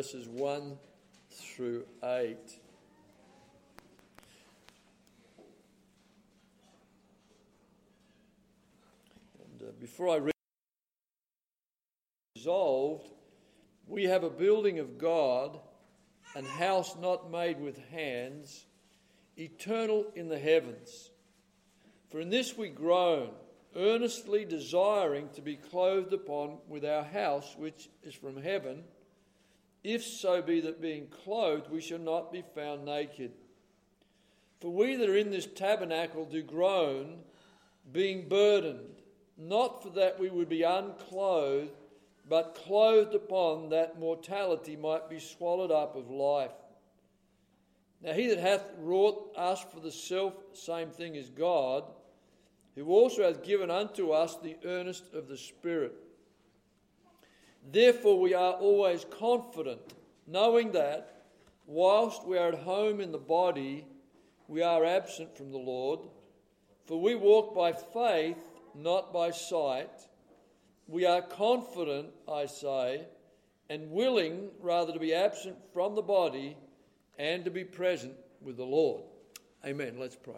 verses 1 through 8. And before I read, resolved, we have a building of God, an house not made with hands, eternal in the heavens. For in this we groan, earnestly desiring to be clothed upon with our house which is from heaven, if so be that being clothed we shall not be found naked. For we that are in this tabernacle do groan, being burdened, not for that we would be unclothed, but clothed upon, that mortality might be swallowed up of life. Now he that hath wrought us for the self same thing is God, who also hath given unto us the earnest of the Spirit. Therefore we are always confident, knowing that, whilst we are at home in the body, we are absent from the Lord. For we walk by faith, not by sight. We are confident, I say, and willing rather to be absent from the body and to be present with the Lord. Amen. Let's pray.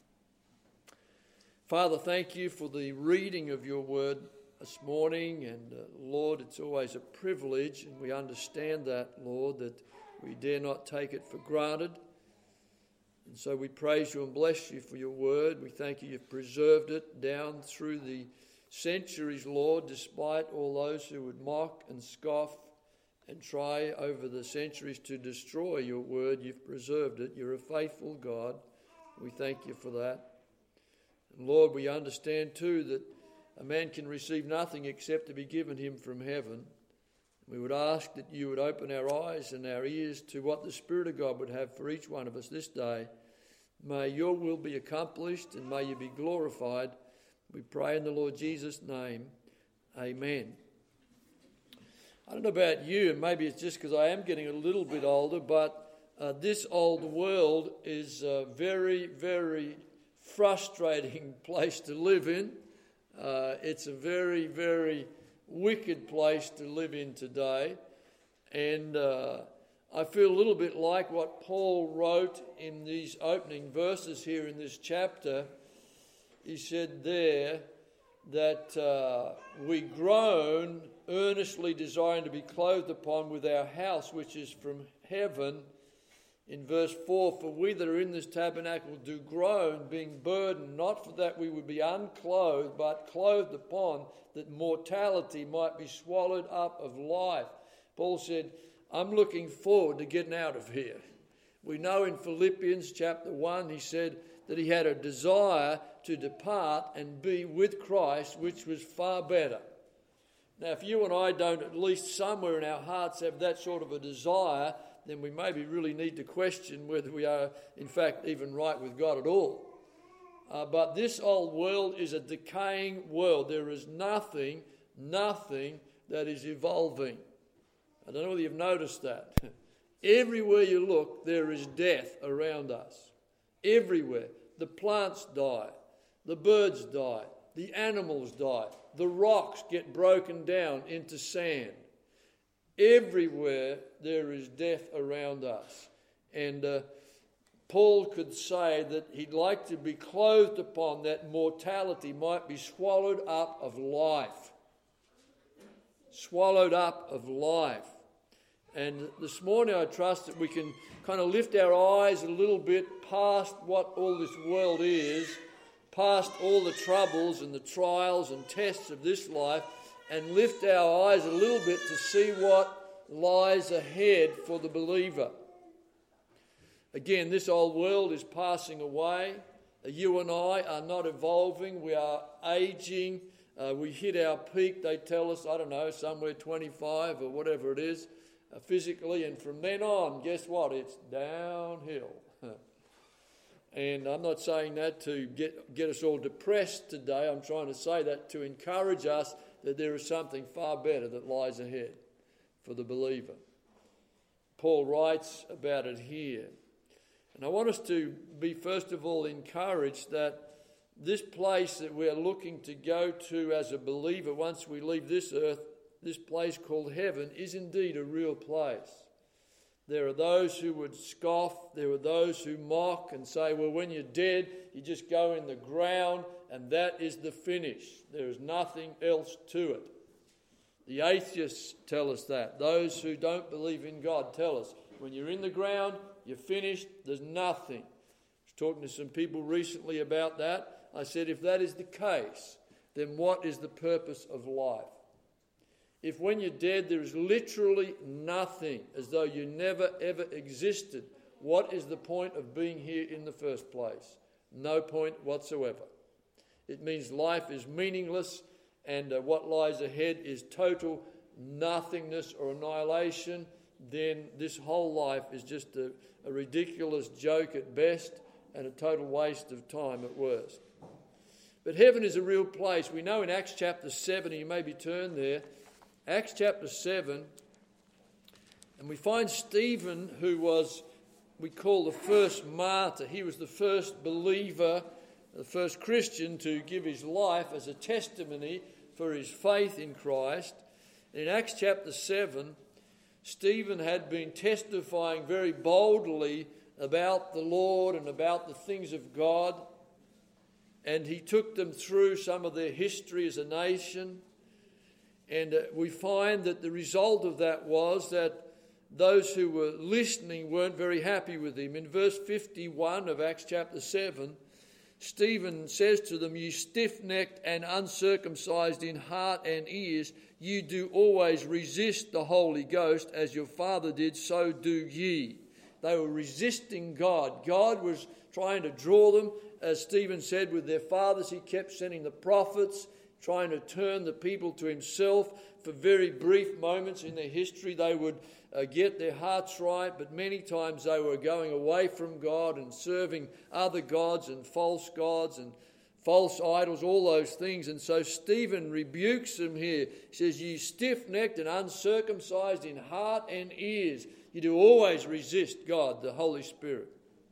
Father, thank you for the reading of your word this morning. And Lord, it's always a privilege, and we understand that, Lord, that we dare not take it for granted. And so we praise you and bless you for your word. We thank you you've preserved it down through the centuries, Lord, despite all those who would mock and scoff and try over the centuries to destroy your word. You've preserved it. You're a faithful God. We thank you for that. And Lord, we understand too that a man can receive nothing except to be given him from heaven. We would ask that you would open our eyes and our ears to what the Spirit of God would have for each one of us this day. May your will be accomplished and may you be glorified. We pray in the Lord Jesus' name. Amen. I don't know about you, and maybe it's just because I am getting a little bit older, but this old world is a very, very frustrating place to live in. It's a very, very wicked place to live in today. And I feel a little bit like what Paul wrote in these opening verses here in this chapter. He said there that we groan, earnestly desiring to be clothed upon with our house which is from heaven. In verse 4, for we that are in this tabernacle do groan, being burdened, not for that we would be unclothed, but clothed upon, that mortality might be swallowed up of life. Paul said, I'm looking forward to getting out of here. We know in Philippians chapter 1, he said that he had a desire to depart and be with Christ, which was far better. Now, if you and I don't at least somewhere in our hearts have that sort of a desire, then we maybe really need to question whether we are, in fact, even right with God at all. But this old world is a decaying world. There is nothing that is evolving. I don't know whether you've noticed that. Everywhere you look, there is death around us. Everywhere. The plants die. The birds die. The animals die. The rocks get broken down into sand. Everywhere there is death around us. And Paul could say that he'd like to be clothed upon, that mortality might be swallowed up of life. Swallowed up of life. And this morning I trust that we can kind of lift our eyes a little bit past what all this world is, past all the troubles and the trials and tests of this life, and lift our eyes a little bit to see what lies ahead for the believer. Again, this old world is passing away. You and I are not evolving. We are aging. We hit our peak, they tell us, somewhere 25 or whatever it is, physically. And from then on, guess what? It's downhill. And I'm not saying that to get us all depressed today. I'm trying to say that to encourage us that there is something far better that lies ahead for the believer. Paul writes about it here. And I want us to be, first of all, encouraged that this place that we're looking to go to as a believer once we leave this earth, this place called heaven, is indeed a real place. There are those who would scoff. There are those who mock and say, well, when you're dead, you just go in the ground and that is the finish. There is nothing else to it. The atheists tell us that. Those who don't believe in God tell us, when you're in the ground, you're finished, there's nothing. I was talking to some people recently about that. I said, if that is the case, then what is the purpose of life? If when you're dead there is literally nothing, as though you never ever existed, what is the point of being here in the first place? No point whatsoever. It means life is meaningless, and what lies ahead is total nothingness or annihilation. Then this whole life is just a ridiculous joke at best and a total waste of time at worst. But heaven is a real place. We know in Acts chapter 7, you maybe turn there, Acts chapter 7, and we find Stephen, who was, we call the first martyr. He was the first believer, the first Christian to give his life as a testimony for his faith in Christ. In Acts chapter 7, Stephen had been testifying very boldly about the Lord and about the things of God, and he took them through some of their history as a nation. And we find that the result of that was that those who were listening weren't very happy with him. In verse 51 of Acts chapter 7, Stephen says to them, "You stiff-necked and uncircumcised in heart and ears, you do always resist the Holy Ghost, as your father did, so do ye." They were resisting God. God was trying to draw them, as Stephen said, with their fathers. He kept sending the prophets, trying to turn the people to himself. For very brief moments in their history, they would get their hearts right, but many times they were going away from God and serving other gods and false idols, all those things. And so Stephen rebukes them here. He says, "You stiff-necked and uncircumcised in heart and ears, you do always resist God, the Holy Spirit."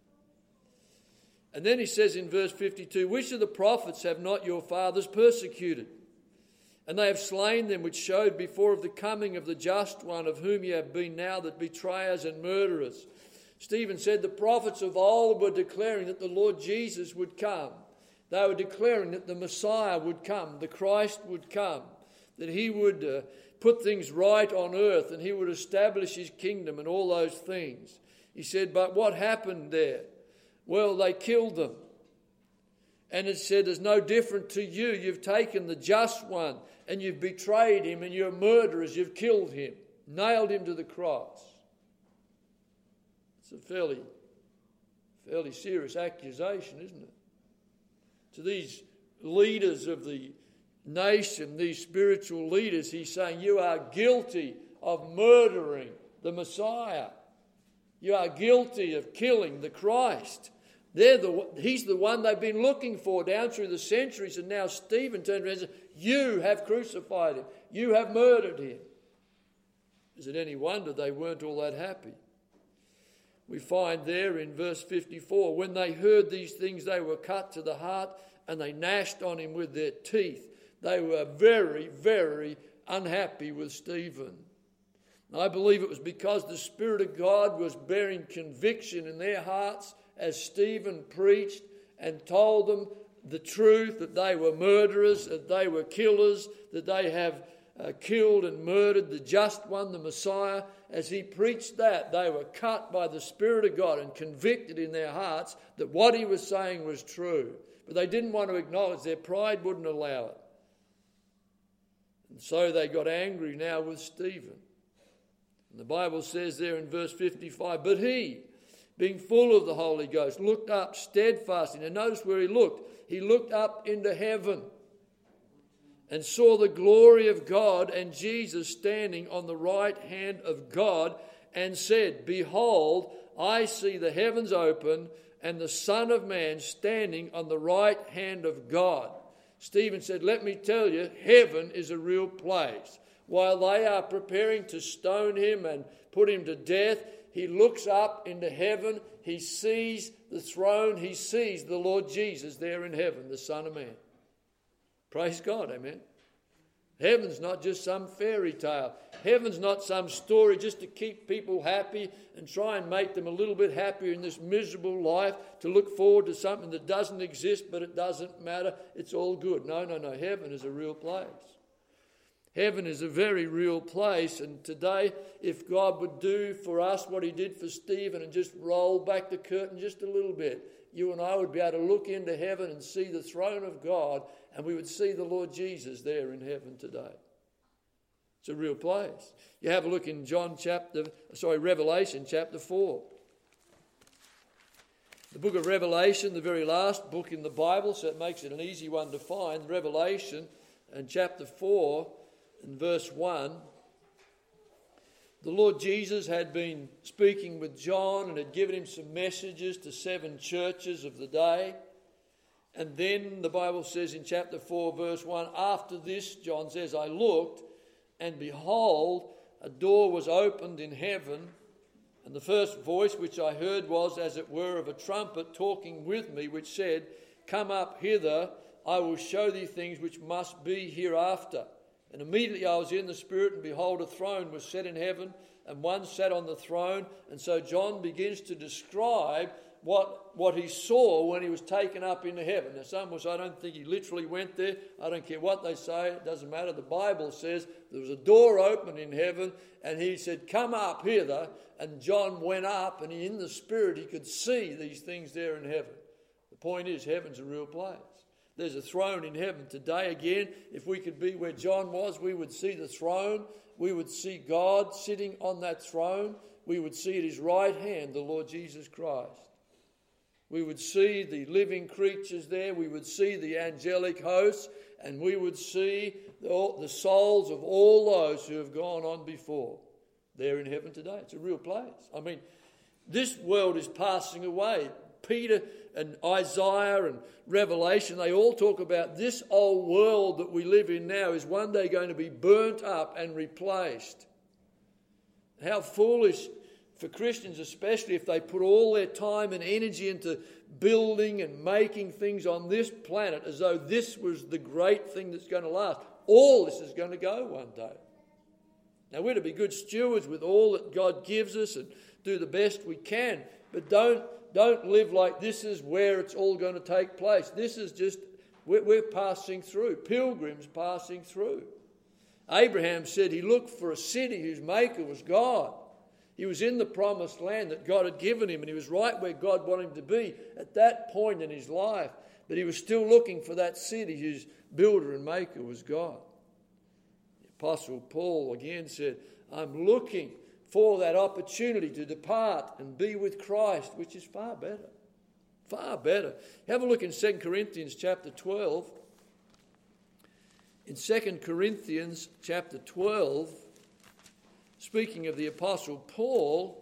And then he says in verse 52, "Which of the prophets have not your fathers persecuted? And they have slain them which showed before of the coming of the just one, of whom ye have been now that betrayers and murderers." Stephen said the prophets of old were declaring that the Lord Jesus would come. They were declaring that the Messiah would come, the Christ would come, that he would put things right on earth and he would establish his kingdom and all those things. He said, but what happened there? Well, they killed them. And it said, it's no different to you. You've taken the just one and you've betrayed him, and you're murderers. You've killed him, nailed him to the cross. It's a fairly serious accusation, isn't it? To these leaders of the nation, these spiritual leaders, he's saying, you are guilty of murdering the Messiah. You are guilty of killing the Christ. He's the one they've been looking for down through the centuries, and now Stephen turned around and said, you have crucified him. You have murdered him. Is it any wonder they weren't all that happy? We find there in verse 54, when they heard these things, they were cut to the heart, and they gnashed on him with their teeth. They were very, very unhappy with Stephen. I believe it was because the Spirit of God was bearing conviction in their hearts as Stephen preached and told them the truth, that they were murderers, that they were killers, that they have killed and murdered the just one, the Messiah. As he preached that, they were cut by the Spirit of God and convicted in their hearts that what he was saying was true. But they didn't want to acknowledge, their pride wouldn't allow it. And so they got angry now with Stephen. And the Bible says there in verse 55, but he, being full of the Holy Ghost, looked up steadfastly. And notice where he looked. He looked up into heaven and saw the glory of God and Jesus standing on the right hand of God, and said, behold, I see the heavens open and the Son of Man standing on the right hand of God. Stephen said, let me tell you, heaven is a real place. While they are preparing to stone him and put him to death, he looks up into heaven. He sees the throne. He sees the Lord Jesus there in heaven, the Son of Man. Praise God, amen. Heaven's not just some fairy tale. Heaven's not some story just to keep people happy and try and make them a little bit happier in this miserable life, to look forward to something that doesn't exist, but it doesn't matter. It's all good. No. Heaven is a real place. Heaven is a very real place. And today, if God would do for us what he did for Stephen and just roll back the curtain just a little bit, you and I would be able to look into heaven and see the throne of God, and we would see the Lord Jesus there in heaven today. It's a real place. You have a look in Revelation chapter 4. The book of Revelation, the very last book in the Bible, so it makes it an easy one to find. Revelation and chapter 4 and verse 1. The Lord Jesus had been speaking with John and had given him some messages to 7 churches of the day. And then the Bible says in chapter 4 verse 1, after this, John says, I looked, and behold, a door was opened in heaven, and the first voice which I heard was as it were of a trumpet talking with me, which said, come up hither, I will show thee things which must be hereafter. And immediately I was in the Spirit, and behold, a throne was set in heaven, and one sat on the throne. And so John begins to describe what he saw when he was taken up into heaven. Now some will say, I don't think he literally went there. I don't care what they say. It doesn't matter. The Bible says there was a door open in heaven, and he said, come up hither. And John went up, and in the Spirit he could see these things there in heaven. The point is, heaven's a real place. There's a throne in heaven today. Again, if we could be where John was, we would see the throne. We would see God sitting on that throne. We would see at his right hand the Lord Jesus Christ. We would see the living creatures there. We would see the angelic hosts. And we would see the souls of all those who have gone on before. They're in heaven today. It's a real place. I mean, this world is passing away. Peter and Isaiah and Revelation, they all talk about this old world that we live in now is one day going to be burnt up and replaced. How foolish for Christians, especially if they put all their time and energy into building and making things on this planet as though this was the great thing that's going to last. All this is going to go one day. Now, we're to be good stewards with all that God gives us and do the best we can, but don't live like this is where it's all going to take place. This is just, we're passing through, pilgrims passing through. Abraham said he looked for a city whose maker was God. He was in the promised land that God had given him, and he was right where God wanted him to be at that point in his life. But he was still looking for that city whose builder and maker was God. The Apostle Paul again said, I'm looking for that opportunity to depart and be with Christ, which is far better. Far better. Have a look in 2 Corinthians chapter 12. In 2 Corinthians chapter 12, speaking of the Apostle Paul,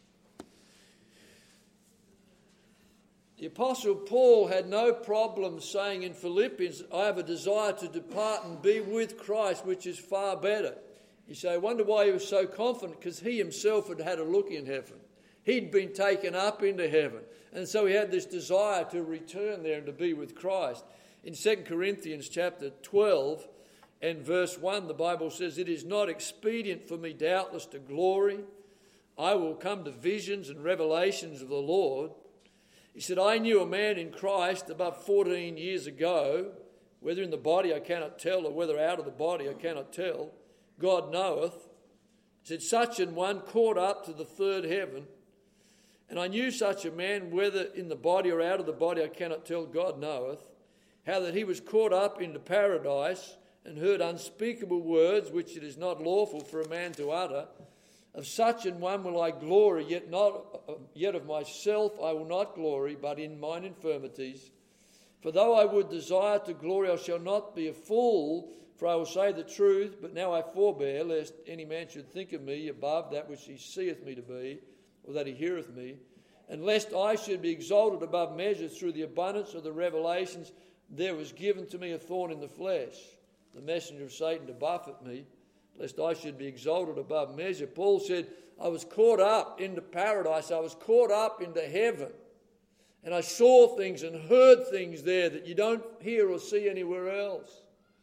the Apostle Paul had no problem saying in Philippians, I have a desire to depart and be with Christ, which is far better. You say, I wonder why he was so confident, because he himself had had a look in heaven. He'd been taken up into heaven. And so he had this desire to return there and to be with Christ. In 2 Corinthians chapter 12 and verse 1, the Bible says, it is not expedient for me doubtless to glory. I will come to visions and revelations of the Lord. He said, I knew a man in Christ about 14 years ago, whether in the body I cannot tell, or whether out of the body I cannot tell. God knoweth. He said, such an one caught up to the third heaven. And I knew such a man, whether in the body or out of the body I cannot tell, God knoweth, how that he was caught up into paradise and heard unspeakable words which it is not lawful for a man to utter. Of such an one will I glory, yet of myself I will not glory, but in mine infirmities. For though I would desire to glory, I shall not be a fool, for I will say the truth, but now I forbear, lest any man should think of me above that which he seeth me to be, or that he heareth me, and lest I should be exalted above measure through the abundance of the revelations, there was given to me a thorn in the flesh, the messenger of Satan to buffet me, lest I should be exalted above measure. Paul said, I was caught up into paradise, I was caught up into heaven, and I saw things and heard things there that you don't hear or see anywhere else.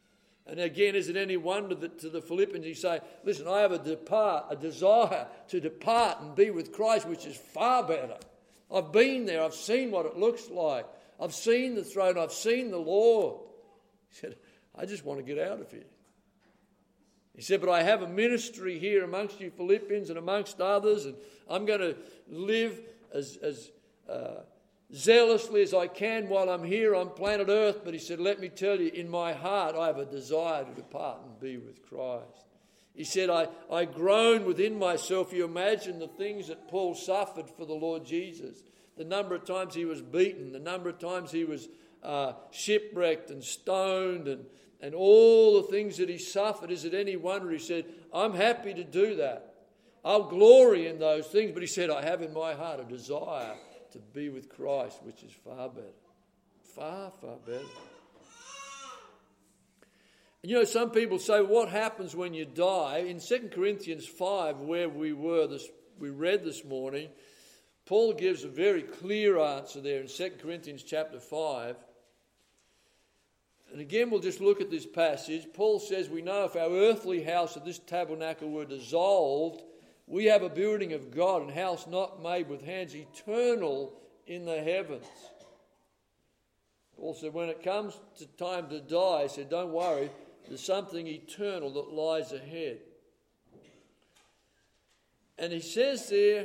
And again, is it any wonder that to the Philippians he say, listen, I have a desire to depart and be with Christ, which is far better. I've been there. I've seen what it looks like. I've seen the throne. I've seen the Lord. He said, I just want to get out of here. He said, but I have a ministry here amongst you Philippians and amongst others, and I'm going to live as zealously as I can while I'm here on planet Earth. But he said, let me tell you, in my heart I have a desire to depart and be with Christ. He said, I groan within myself. You imagine the things that Paul suffered for the Lord Jesus. The number of times he was beaten, the number of times he was shipwrecked and stoned, and all the things that he suffered. Is it any wonder he said, I'm happy to do that. I'll glory in those things. But he said, I have in my heart a desire to be with Christ, which is far better. Far, far better. And you know, some people say, what happens when you die? In 2 Corinthians 5, where we read this morning, Paul gives a very clear answer there in 2 Corinthians chapter 5. And again, we'll just look at this passage. Paul says, we know if our earthly house of this tabernacle were dissolved, we have a building of God, an house not made with hands, eternal in the heavens. Paul said, when it comes to time to die, he said, don't worry, there's something eternal that lies ahead. And he says there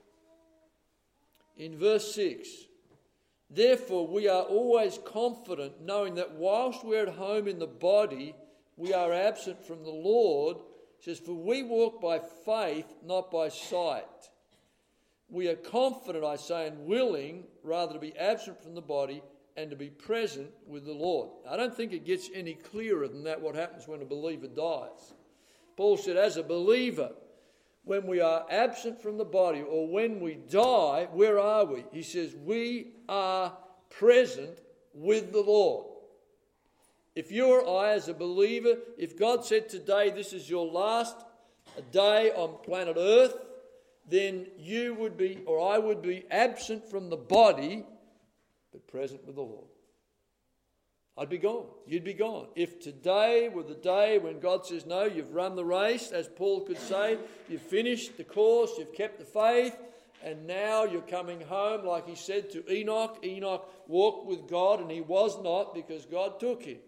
in verse 6, therefore we are always confident, knowing that whilst we're at home in the body, we are absent from the Lord. He says, for we walk by faith, not by sight. We are confident, I say, and willing rather to be absent from the body and to be present with the Lord. I don't think it gets any clearer than that, what happens when a believer dies. Paul said, as a believer, when we are absent from the body or when we die, where are we? He says, we are present with the Lord. If you or I as a believer, if God said today this is your last day on planet Earth, then you would be, or I would be, absent from the body, but present with the Lord. I'd be gone. You'd be gone. If today were the day when God says, no, you've run the race, as Paul could say, you've finished the course, you've kept the faith, and now you're coming home, like he said to Enoch. Enoch walked with God, and he was not, because God took him.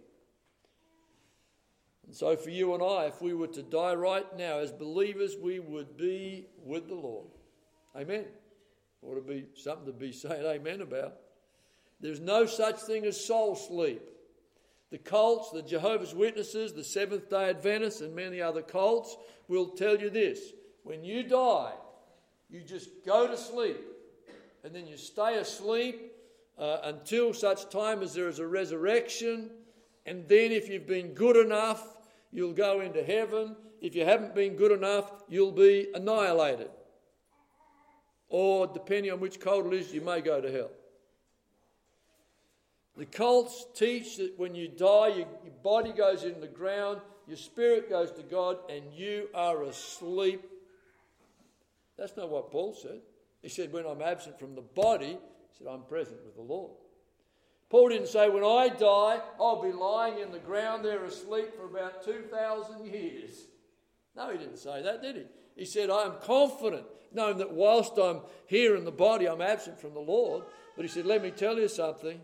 And so for you and I, if we were to die right now as believers, we would be with the Lord. Amen. Ought to be something to be saying amen about. There's no such thing as soul sleep. The cults, the Jehovah's Witnesses, the Seventh-day Adventists, and many other cults will tell you this. When you die, you just go to sleep, and then you stay asleep until such time as there is a resurrection, and then if you've been good enough, you'll go into heaven. If you haven't been good enough, you'll be annihilated. Or, depending on which cult it is, you may go to hell. The cults teach that when you die, your body goes in the ground, your spirit goes to God, and you are asleep. That's not what Paul said. He said, when I'm absent from the body, he said, I'm present with the Lord. Paul didn't say, when I die, I'll be lying in the ground there asleep for about 2,000 years. No, he didn't say that, did he? He said, I am confident, knowing that whilst I'm here in the body, I'm absent from the Lord. But he said, let me tell you something.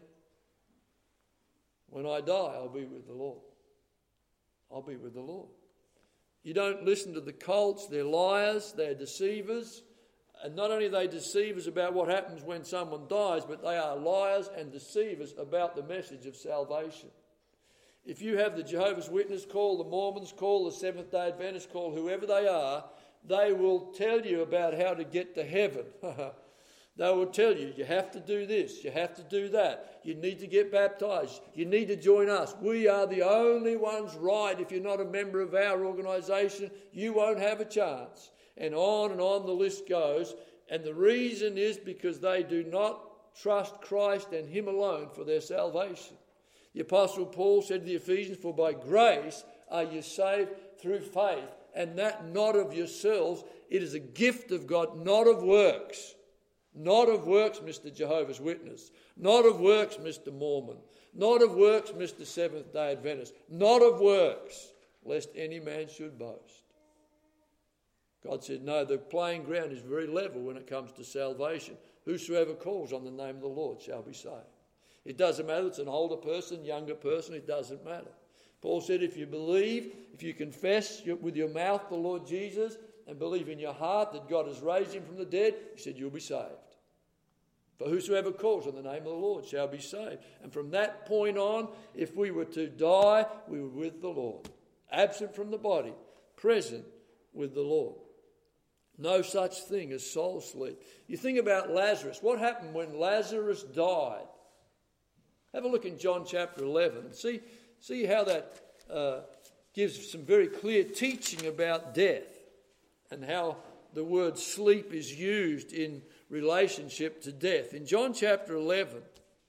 When I die, I'll be with the Lord. I'll be with the Lord. You don't listen to the cults. They're liars. They're deceivers. And not only are they deceivers about what happens when someone dies, but they are liars and deceivers about the message of salvation. If you have the Jehovah's Witness call, the Mormons call, the Seventh-day Adventists call, whoever they are, they will tell you about how to get to heaven. They will tell you, you have to do this, you have to do that, you need to get baptized, you need to join us. We are the only ones right. If you're not a member of our organisation, you won't have a chance. And on the list goes. And the reason is because they do not trust Christ and Him alone for their salvation. The Apostle Paul said to the Ephesians, for by grace are you saved through faith, and that not of yourselves. It is a gift of God, not of works. Not of works, Mr. Jehovah's Witness. Not of works, Mr. Mormon. Not of works, Mr. Seventh-day Adventist. Not of works, lest any man should boast. God said, no, the playing ground is very level when it comes to salvation. Whosoever calls on the name of the Lord shall be saved. It doesn't matter if it's an older person, younger person, it doesn't matter. Paul said if you believe, if you confess with your mouth the Lord Jesus and believe in your heart that God has raised him from the dead, he said you'll be saved. For whosoever calls on the name of the Lord shall be saved. And from that point on, if we were to die, we were with the Lord. Absent from the body, present with the Lord. No such thing as soul sleep. You think about Lazarus. What happened when Lazarus died? Have a look in John chapter 11 and see how that gives some very clear teaching about death and how the word sleep is used in relationship to death. In John chapter 11,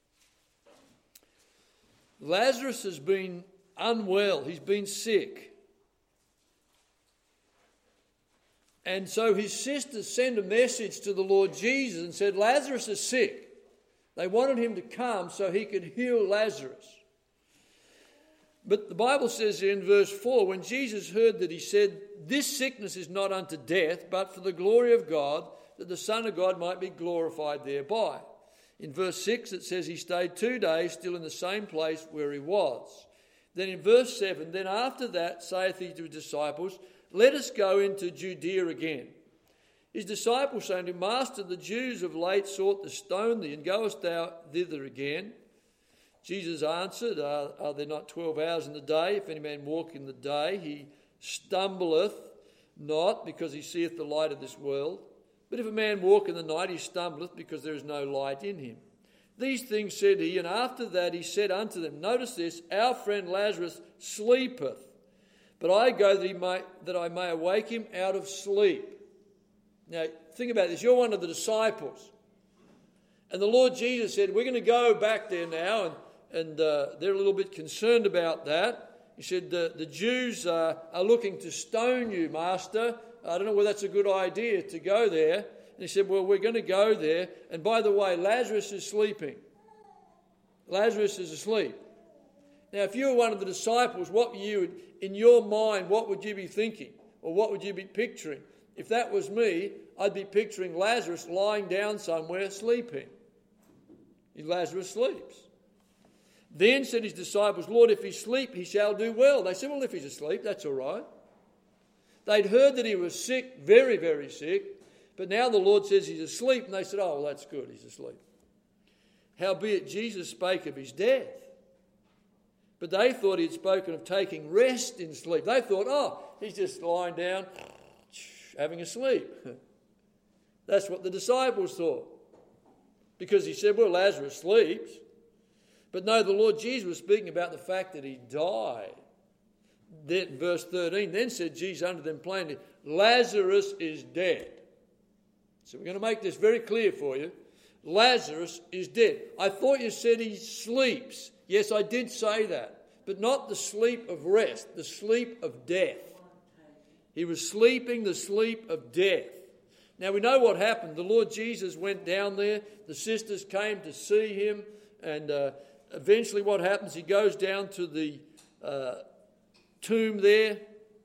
Lazarus has been unwell. He's been sick. And so his sisters sent a message to the Lord Jesus and said, Lazarus is sick. They wanted him to come so he could heal Lazarus. But the Bible says in verse 4, when Jesus heard that, he said, this sickness is not unto death, but for the glory of God, that the Son of God might be glorified thereby. In verse 6 it says he stayed 2 days still in the same place where he was. Then in verse 7, then after that saith he to his disciples, let us go into Judea again. His disciples saying to him, Master, the Jews of late sought to stone thee, and goest thou thither again? Jesus answered, Are there not 12 hours in the day? If any man walk in the day, he stumbleth not, because he seeth the light of this world. But if a man walk in the night, he stumbleth, because there is no light in him. These things said he, and after that he said unto them, notice this, our friend Lazarus sleepeth, but I go that I may awake him out of sleep. Now, think about this. You're one of the disciples. And the Lord Jesus said, we're going to go back there now, and they're a little bit concerned about that. He said, the Jews are looking to stone you, Master. I don't know whether that's a good idea to go there. And he said, well, we're going to go there. And by the way, Lazarus is sleeping. Lazarus is asleep. Now, if you were one of the disciples, in your mind, what would you be thinking? Or what would you be picturing? If that was me, I'd be picturing Lazarus lying down somewhere sleeping. Lazarus sleeps. Then said his disciples, Lord, if he sleep, he shall do well. They said, well, if he's asleep, that's all right. They'd heard that he was sick, very, very sick. But now the Lord says he's asleep. And they said, oh, well, that's good, he's asleep. Howbeit Jesus spake of his death. But they thought he had spoken of taking rest in sleep. They thought, oh, he's just lying down, having a sleep. That's what the disciples thought. Because he said, well, Lazarus sleeps. But no, the Lord Jesus was speaking about the fact that he died. Then, verse 13, then said Jesus unto them plainly, Lazarus is dead. So we're going to make this very clear for you. Lazarus is dead. I thought you said he sleeps. Yes, I did say that. But not the sleep of rest, the sleep of death. He was sleeping the sleep of death. Now we know what happened. The Lord Jesus went down there. The sisters came to see him. And eventually what happens, he goes down to the tomb there.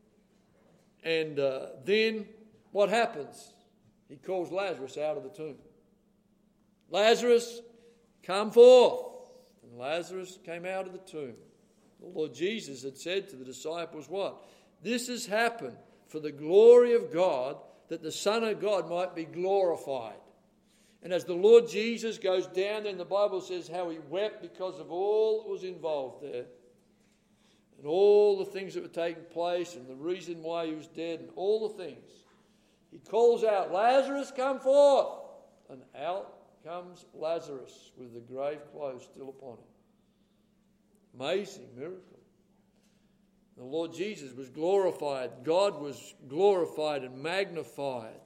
And then what happens? He calls Lazarus out of the tomb. Lazarus, come forth. And Lazarus came out of the tomb. The Lord Jesus had said to the disciples what? This has happened for the glory of God, that the Son of God might be glorified. And as the Lord Jesus goes down there, and the Bible says how he wept because of all that was involved there, and all the things that were taking place, and the reason why he was dead, and all the things. He calls out, Lazarus, come forth! And out comes Lazarus with the grave clothes still upon him. Amazing miracle. The Lord Jesus was glorified. God was glorified and magnified.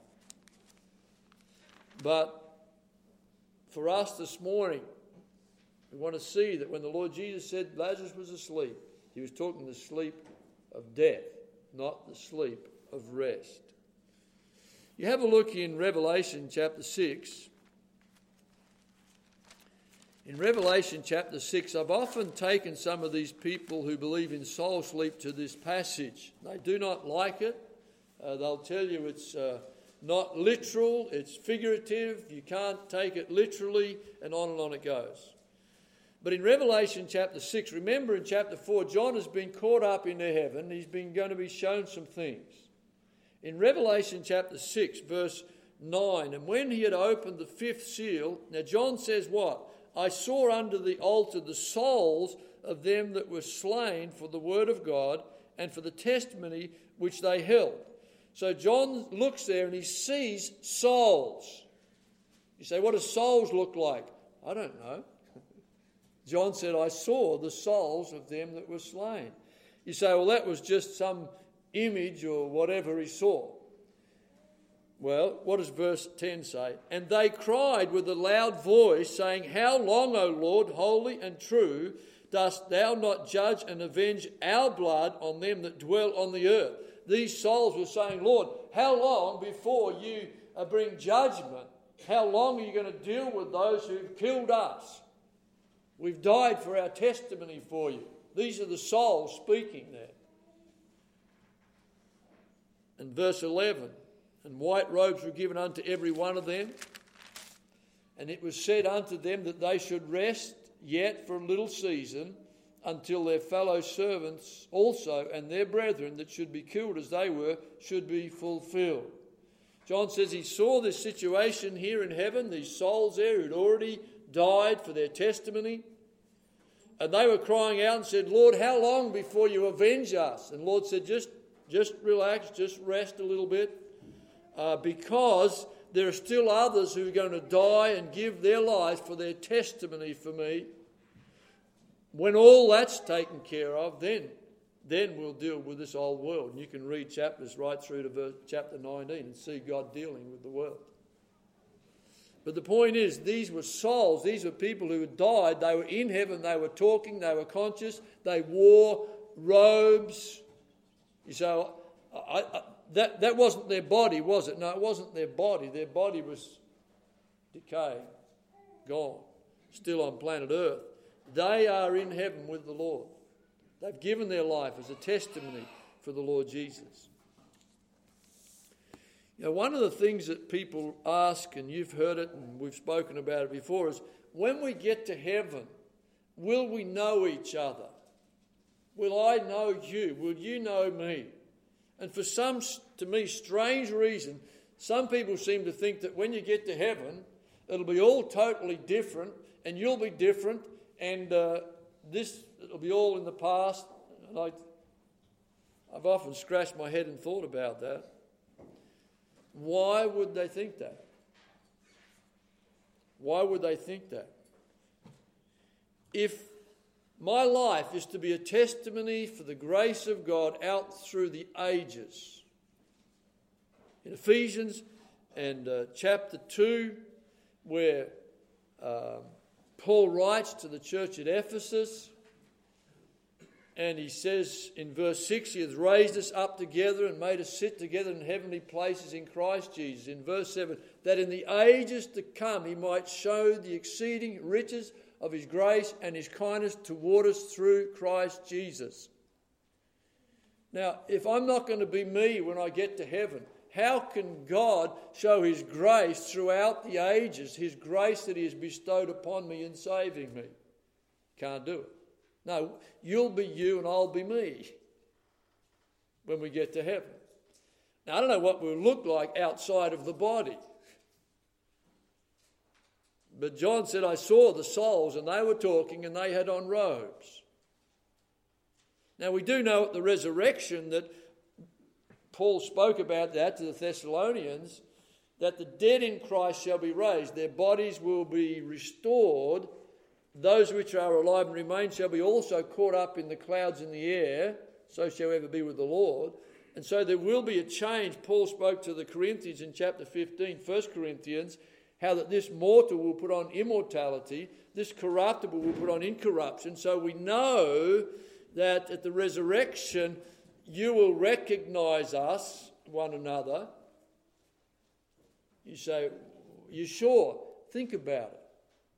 But for us this morning, we want to see that when the Lord Jesus said Lazarus was asleep, he was talking the sleep of death, not the sleep of rest. You have a look in Revelation chapter 6. In Revelation chapter 6, I've often taken some of these people who believe in soul sleep to this passage. They do not like it. They'll tell you it's not literal, it's figurative, you can't take it literally, and on it goes. But in Revelation chapter 6, remember in chapter 4, John has been caught up into heaven. He's been going to be shown some things. In Revelation chapter 6, verse 9, and when he had opened the fifth seal, now John says what? I saw under the altar the souls of them that were slain for the word of God and for the testimony which they held. So John looks there and he sees souls. You say, what do souls look like? I don't know. John said, I saw the souls of them that were slain. You say, well, that was just some image or whatever he saw. Well, what does verse 10 say? And they cried with a loud voice, saying, how long, O Lord, holy and true, dost thou not judge and avenge our blood on them that dwell on the earth? These souls were saying, Lord, how long before you bring judgment? How long are you going to deal with those who've killed us? We've died for our testimony for you. These are the souls speaking there. And verse 11, and white robes were given unto every one of them. And it was said unto them that they should rest yet for a little season, until their fellow servants also and their brethren that should be killed as they were should be fulfilled. John says he saw this situation here in heaven, these souls there who'd already died for their testimony. And they were crying out and said, Lord, how long before you avenge us? And the Lord said, just relax, just rest a little bit. Because there are still others who are going to die and give their lives for their testimony for me. When all that's taken care of, then we'll deal with this old world. And you can read chapters right through to chapter 19 and see God dealing with the world. But the point is, these were souls. These were people who had died. They were in heaven. They were talking. They were conscious. They wore robes. You say, that wasn't their body, was it? No, it wasn't their body. Their body was decaying, gone, still on planet Earth. They are in heaven with the Lord. They've given their life as a testimony for the Lord Jesus. You know, one of the things that people ask, and you've heard it and we've spoken about it before, is when we get to heaven, will we know each other? Will I know you? Will you know me? And for some, to me, strange reason, some people seem to think that when you get to heaven, it'll be all totally different and you'll be different. And it'll be all in the past. And I've often scratched my head and thought about that. Why would they think that? Why would they think that? If my life is to be a testimony for the grace of God out through the ages, in Ephesians and chapter 2, where Paul writes to the church at Ephesus, and he says in verse 6, he has raised us up together and made us sit together in heavenly places in Christ Jesus. In verse 7, that in the ages to come he might show the exceeding riches of his grace and his kindness toward us through Christ Jesus. Now, if I'm not going to be me when I get to heaven, how can God show his grace throughout the ages, his grace that he has bestowed upon me in saving me? Can't do it. No, you'll be you and I'll be me when we get to heaven. Now, I don't know what we'll look like outside of the body. But John said, I saw the souls and they were talking and they had on robes. Now, we do know at the resurrection that Paul spoke about that to the Thessalonians, that the dead in Christ shall be raised. Their bodies will be restored. Those which are alive and remain shall be also caught up in the clouds in the air, so shall ever be with the Lord. And so there will be a change. Paul spoke to the Corinthians in chapter 15, 1 Corinthians, how that this mortal will put on immortality, this corruptible will put on incorruption. So we know that at the resurrection, you will recognize us, one another. You say, you sure? Think about it.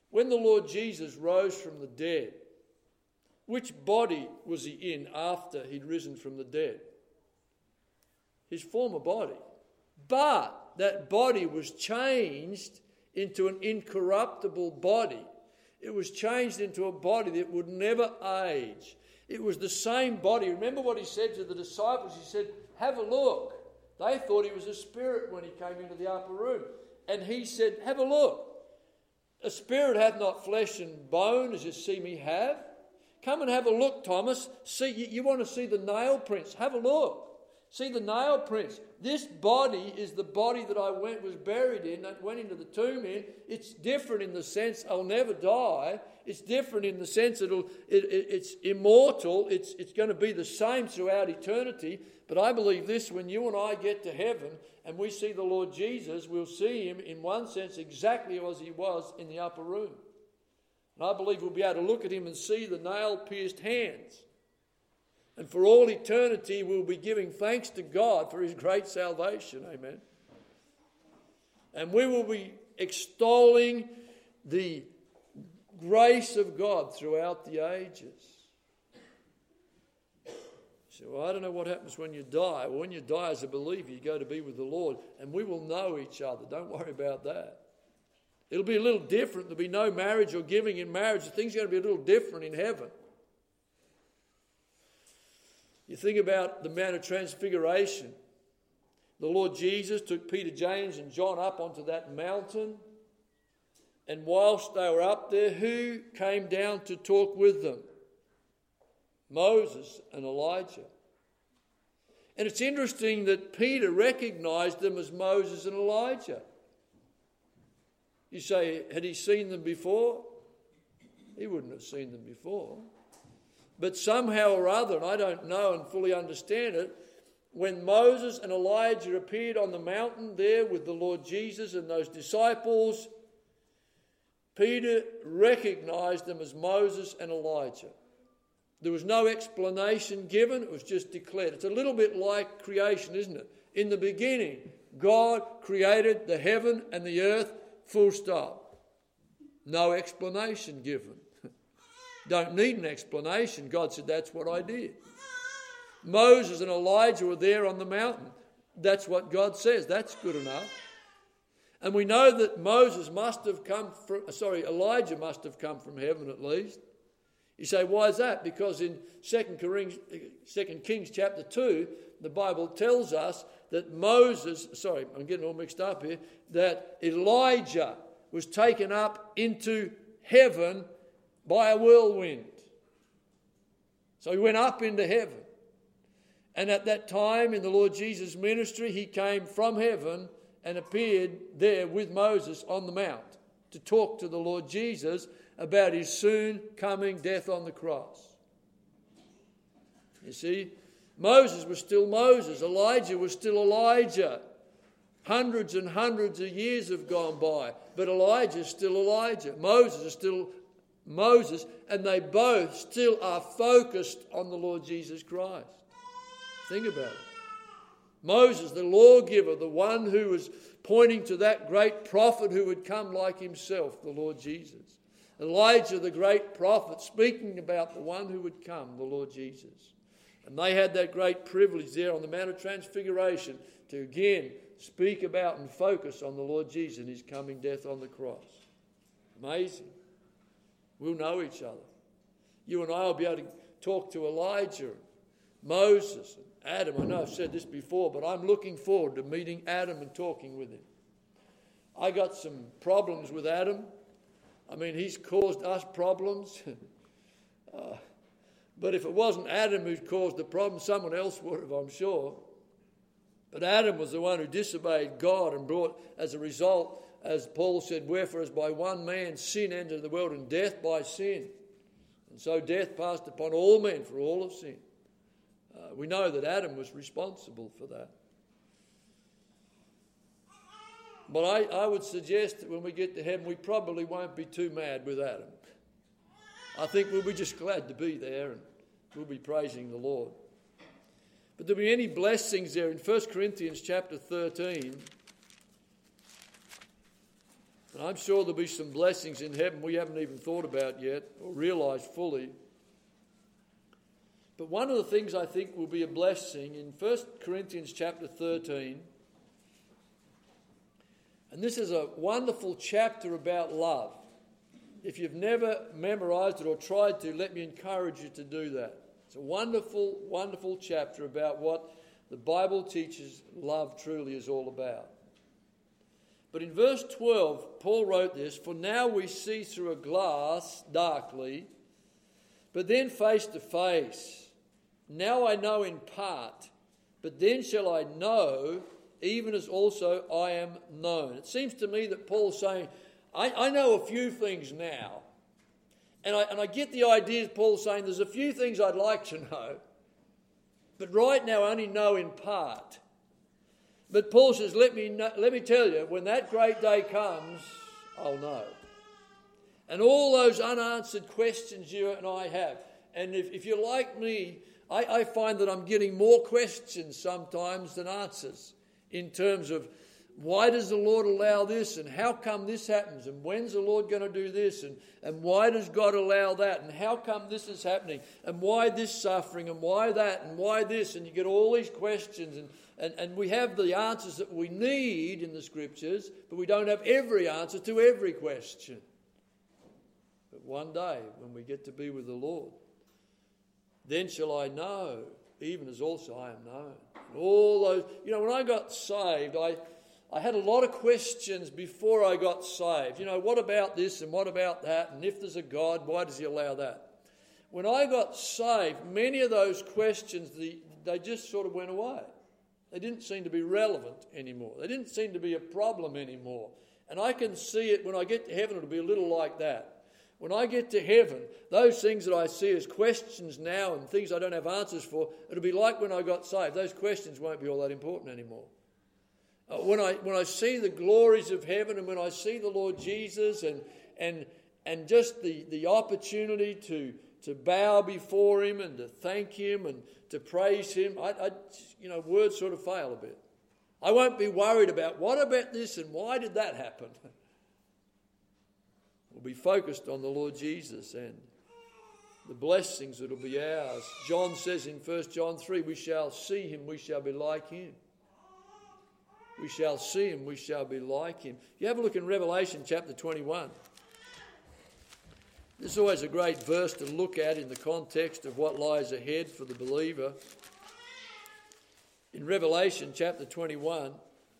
when the Lord Jesus rose from the dead, which body was he in after he'd risen from the dead? His former body. But that body was changed into an incorruptible body. It was changed into a body that would never age. It was the same body. Remember what he said to the disciples? He said, have a look. They thought he was a spirit when he came into the upper room. And he said, have a look. A spirit hath not flesh and bone as you see me have. Come and have a look, Thomas. See, you want to see the nail prints? Have a look. See the nail prints. This body is the body that I was buried in, that went into the tomb in. It's different in the sense I'll never die. It's different in the sense it's immortal. It's going to be the same throughout eternity. But I believe this, when you and I get to heaven and we see the Lord Jesus, we'll see him in one sense exactly as he was in the upper room. And I believe we'll be able to look at him and see the nail-pierced hands. And for all eternity, we'll be giving thanks to God for his great salvation. Amen. And we will be extolling the grace of God throughout the ages. So I don't know what happens when you die. Well, when you die as a believer, you go to be with the Lord. And we will know each other. Don't worry about that. It'll be a little different. There'll be no marriage or giving in marriage. Things are going to be a little different in heaven. You think about the Mount of Transfiguration. The Lord Jesus took Peter, James and John up onto that mountain. And whilst they were up there, who came down to talk with them? Moses and Elijah. And it's interesting that Peter recognized them as Moses and Elijah. You say, had he seen them before? He wouldn't have seen them before. But somehow or other, and I don't know and fully understand it, when Moses and Elijah appeared on the mountain there with the Lord Jesus and those disciples, Peter recognized them as Moses and Elijah. There was no explanation given, it was just declared. It's a little bit like creation, isn't it? In the beginning, God created the heaven and the earth, full stop. No explanation given. Don't need an explanation. God said, that's what I did. Moses and Elijah were there on the mountain. That's what God says. That's good enough. And we know that Elijah must have come from heaven at least. You say, why is that? Because in 2 Kings chapter 2, the Bible tells us that I'm getting all mixed up here, that Elijah was taken up into heaven by a whirlwind. So he went up into heaven. And at that time in the Lord Jesus' ministry, he came from heaven and appeared there with Moses on the mount to talk to the Lord Jesus about his soon coming death on the cross. You see, Moses was still Moses. Elijah was still Elijah. Hundreds and hundreds of years have gone by, but Elijah is still Elijah. Moses is still Moses, and they both still are focused on the Lord Jesus Christ. Think about it. Moses, the lawgiver, the one who was pointing to that great prophet who would come like himself, the Lord Jesus. Elijah, the great prophet, speaking about the one who would come, the Lord Jesus. And they had that great privilege there on the Mount of Transfiguration to again speak about and focus on the Lord Jesus and his coming death on the cross. Amazing. We'll know each other. You and I will be able to talk to Elijah, Moses, and Adam. I know I've said this before, but I'm looking forward to meeting Adam and talking with him. I got some problems with Adam. I mean, he's caused us problems. But if it wasn't Adam who'd caused the problem, someone else would have, I'm sure. But Adam was the one who disobeyed God and brought, as a result, as Paul said, wherefore as by one man sin entered the world and death by sin. And so death passed upon all men, for all have sinned. We know that Adam was responsible for that. But I would suggest that when we get to heaven, we probably won't be too mad with Adam. I think we'll be just glad to be there and we'll be praising the Lord. But there'll be any blessings there in 1 Corinthians chapter 13. And I'm sure there'll be some blessings in heaven we haven't even thought about yet or realised fully. But one of the things I think will be a blessing in 1 Corinthians chapter 13, and this is a wonderful chapter about love. If you've never memorised it or tried to, let me encourage you to do that. It's a wonderful, wonderful chapter about what the Bible teaches love truly is all about. But in verse 12, Paul wrote this, "For now we see through a glass darkly, but then face to face. Now I know in part, but then shall I know, even as also I am known." It seems to me that Paul's saying, I know a few things now. And I get the idea Paul's saying there's a few things I'd like to know, but right now I only know in part. But Paul says, let me tell you, when that great day comes, I'll know. And all those unanswered questions you and I have, and if you're like me, I find that I'm getting more questions sometimes than answers in terms of why does the Lord allow this, and how come this happens, and when's the Lord going to do this, and why does God allow that, and how come this is happening, and why this suffering, and why that, and why this, and you get all these questions, and we have the answers that we need in the Scriptures, but we don't have every answer to every question. But one day, when we get to be with the Lord, then shall I know, even as also I am known. And all those, when I got saved, I had a lot of questions before I got saved. What about this and what about that? And if there's a God, why does he allow that? When I got saved, many of those questions, they just sort of went away. They didn't seem to be relevant anymore. They didn't seem to be a problem anymore. And I can see it when I get to heaven, it'll be a little like that. When I get to heaven, those things that I see as questions now and things I don't have answers for, it'll be like when I got saved. Those questions won't be all that important anymore. When I see the glories of heaven and when I see the Lord Jesus and just the opportunity to bow before him and to thank him and to praise him, words sort of fail a bit. I won't be worried about what about this and why did that happen. We'll be focused on the Lord Jesus and the blessings that will be ours. John says in 1 John 3, we shall see him, we shall be like him. We shall see him, we shall be like him. You have a look in Revelation chapter 21. This is always a great verse to look at in the context of what lies ahead for the believer. In Revelation chapter 21,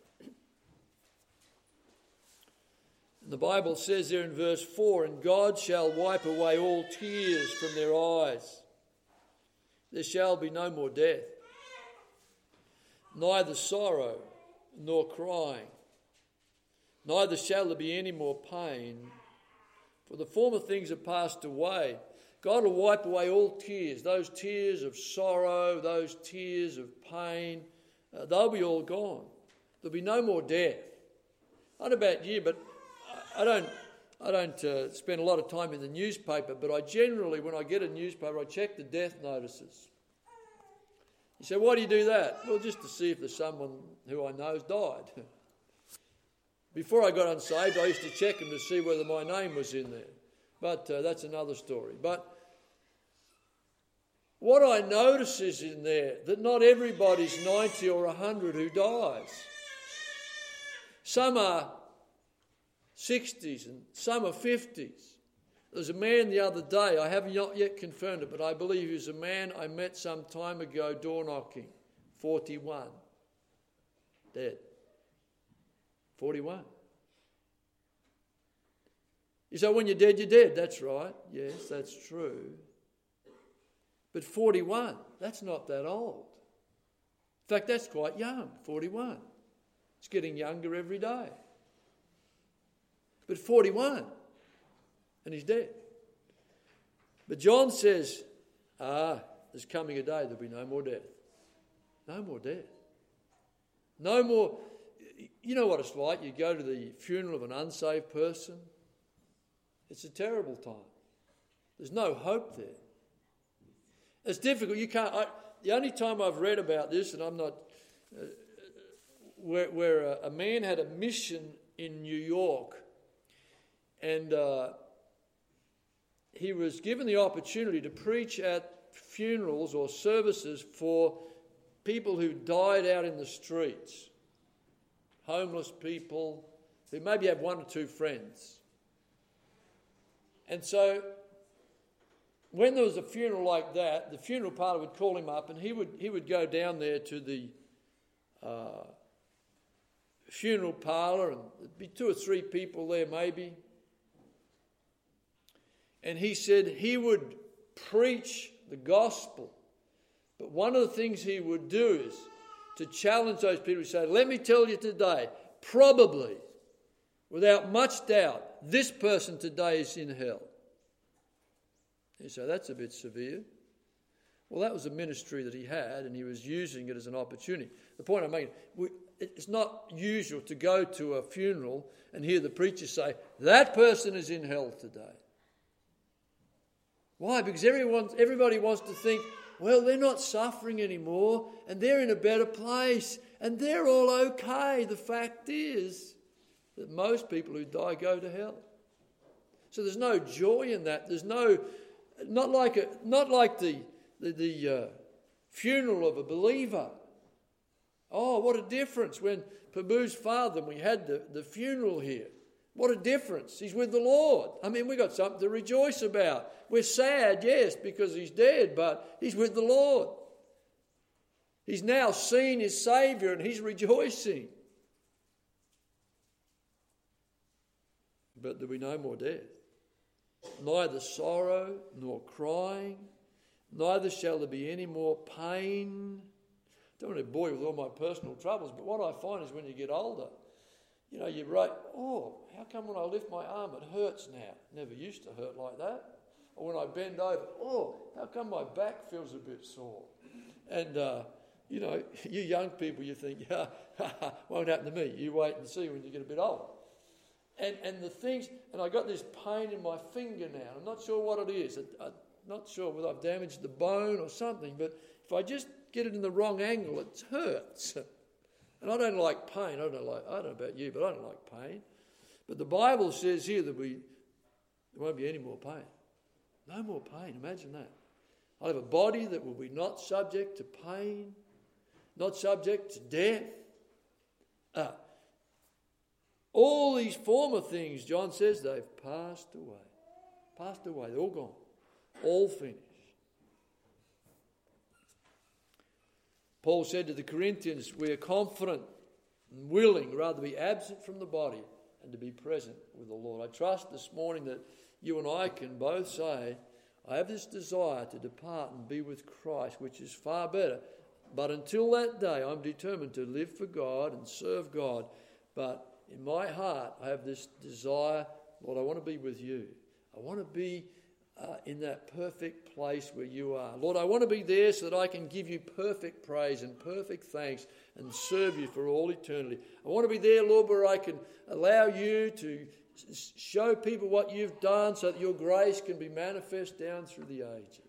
the Bible says there in verse 4, "And God shall wipe away all tears from their eyes. There shall be no more death, neither sorrow, nor crying, neither shall there be any more pain, for the former things have passed away." God will wipe away all tears, those tears of sorrow, those tears of pain. They'll be all gone. There'll be no more death. I don't know about you, but I don't spend a lot of time in the newspaper, but I generally, when I get a newspaper, I check the death notices. You say, why do you do that? Well, just to see if there's someone who I know has died. Before I got unsaved, I used to check them to see whether my name was in there. But that's another story. But what I notice is in there that not everybody's 90 or 100 who dies. Some are 60s and some are 50s. There's a man the other day, I have not yet confirmed it, but I believe he was a man I met some time ago door knocking, 41, dead. 41. You say, when you're dead, you're dead. That's right. Yes, that's true. But 41, that's not that old. In fact, that's quite young, 41. It's getting younger every day. But 41, and he's dead. But John says, there's coming a day there'll be no more death. No more death. No more. You know what it's like. You go to the funeral of an unsaved person. It's a terrible time. There's no hope there. It's difficult. You can't. The only time I've read about this, and I'm not, where a man had a mission in New York, And he was given the opportunity to preach at funerals or services for people who died out in the streets, homeless people who maybe have one or two friends. And so when there was a funeral like that, the funeral parlour would call him up, and he would go down there to the funeral parlour, and there'd be 2 or 3 people there maybe. And he said he would preach the gospel. But one of the things he would do is to challenge those people who say, let me tell you today, probably, without much doubt, this person today is in hell. You say, that's a bit severe. Well, that was a ministry that he had, and he was using it as an opportunity. The point I'm making, it's not usual to go to a funeral and hear the preacher say, that person is in hell today. Why? Because everybody wants to think, well, they're not suffering anymore and they're in a better place and they're all okay. The fact is that most people who die go to hell. So there's no joy in that. There's not like the funeral of a believer. Oh, what a difference when Pabu's father, we had the funeral here. What a difference. He's with the Lord. I mean, we've got something to rejoice about. We're sad, yes, because he's dead, but he's with the Lord. He's now seen his Saviour and he's rejoicing. But there'll be no more death. Neither sorrow nor crying, neither shall there be any more pain. I don't want to bore you with all my personal troubles, but what I find is when you get older, you write, oh, how come when I lift my arm it hurts now? Never used to hurt like that. Or when I bend over, oh, how come my back feels a bit sore? And, you young people, you think, yeah, won't happen to me. You wait and see when you get a bit older. And the things, and I got this pain in my finger now. I'm not sure what it is. I'm not sure whether I've damaged the bone or something, but if I just get it in the wrong angle, it hurts. And I don't like pain. I don't know about you, but I don't like pain. But the Bible says here that there won't be any more pain. No more pain. Imagine that. I'll have a body that will be not subject to pain, not subject to death. All these former things, John says, they've passed away. Passed away. They're all gone. All finished. Paul said to the Corinthians, we are confident and willing rather to be absent from the body and to be present with the Lord. I trust this morning that you and I can both say, I have this desire to depart and be with Christ, which is far better. But until that day, I'm determined to live for God and serve God. But in my heart, I have this desire, Lord, I want to be with you. I want to be in that perfect place where you are. Lord, I want to be there so that I can give you perfect praise and perfect thanks and serve you for all eternity. I want to be there, Lord, where I can allow you to show people what you've done so that your grace can be manifest down through the ages.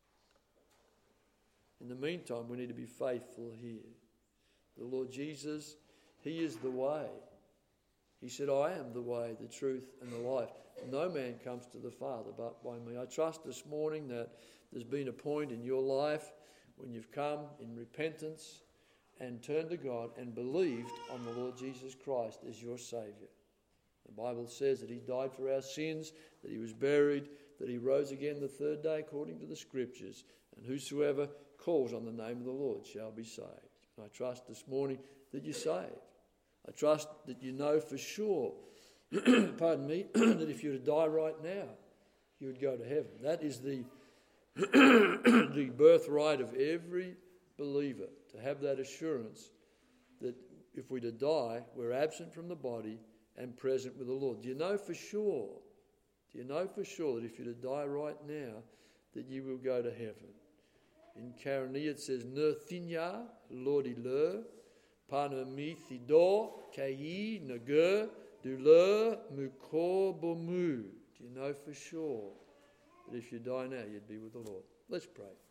In the meantime, we need to be faithful here. The Lord Jesus, he is the way. He said, I am the way, the truth, and the life. No man comes to the Father but by me. I trust this morning that there's been a point in your life when you've come in repentance and turned to God and believed on the Lord Jesus Christ as your Saviour. The Bible says that he died for our sins, that he was buried, that he rose again the third day according to the Scriptures, and whosoever calls on the name of the Lord shall be saved. And I trust this morning that you're saved. I trust that you know for sure, pardon me, that if you were to die right now, you would go to heaven. That is the birthright of every believer, to have that assurance that if we're to die, we're absent from the body and present with the Lord. Do you know for sure? Do you know for sure that if you're to die right now, that you will go to heaven? In Karani it says, Nerthinya, Lordi le, Panamithidor, Kayi, Nagur, Dulur, Mukor, Bomu. Do you know for sure that if you die now, you'd be with the Lord? Let's pray.